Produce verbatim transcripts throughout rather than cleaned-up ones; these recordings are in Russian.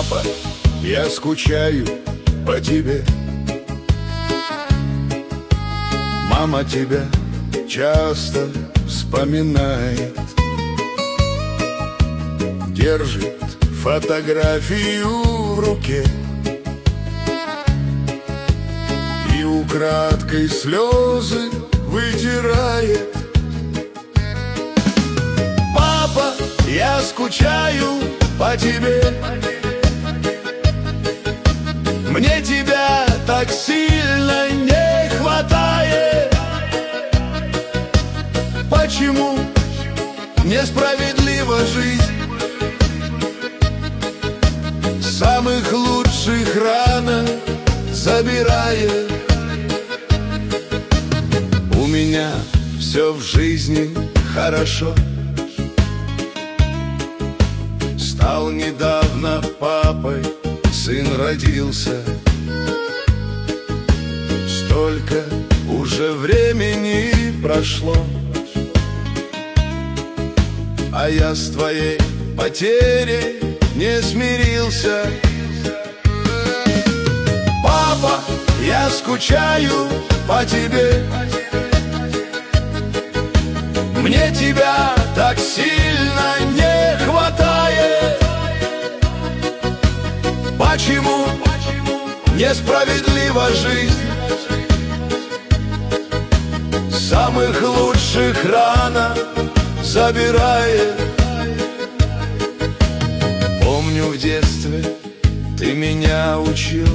Папа, я скучаю по тебе. Мама тебя часто вспоминает, держит фотографию в руке и украдкой слезы вытирает. Папа, я скучаю по тебе. Мне тебя так сильно не хватает. Почему несправедлива жизнь? Самых лучших рано забирает. У меня все в жизни хорошо. Стал недавно папой, сын родился. Столько уже времени прошло, а я с твоей потерей не смирился. Папа, я скучаю по тебе. Мне тебя так сильно не хватает. Почему несправедлива жизнь? Самых лучших рано забирает. Помню, в детстве ты меня учил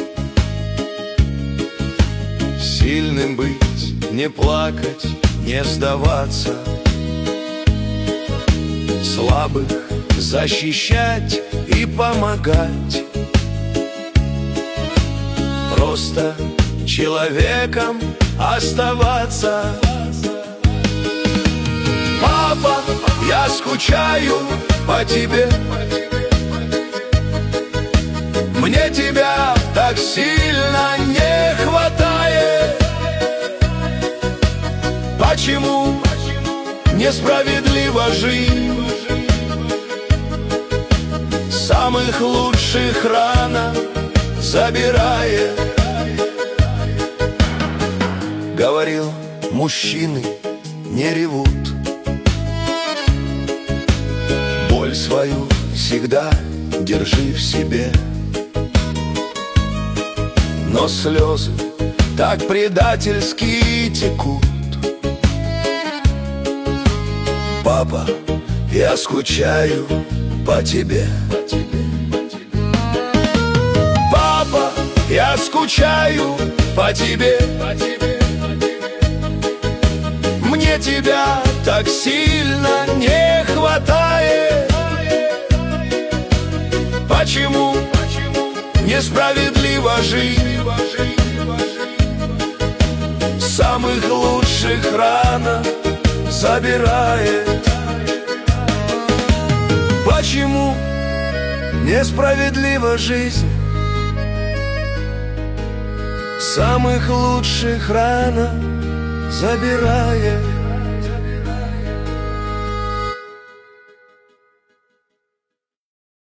сильным быть, не плакать, не сдаваться, слабых защищать и помогать, просто человеком оставаться. Папа, я скучаю по тебе. Мне тебя так сильно не хватает. Почему несправедлива жизнь? Самых лучших рано забирает. Говорил, мужчины не ревут, боль свою всегда держи в себе. Но слезы так предательски текут. Папа, я скучаю по тебе. Папа, я скучаю по тебе. Мне тебя так сильно не хватает. Почему несправедлива жизнь? Самых лучших рано забирает. Почему несправедлива жизнь? Самых лучших рано забирает.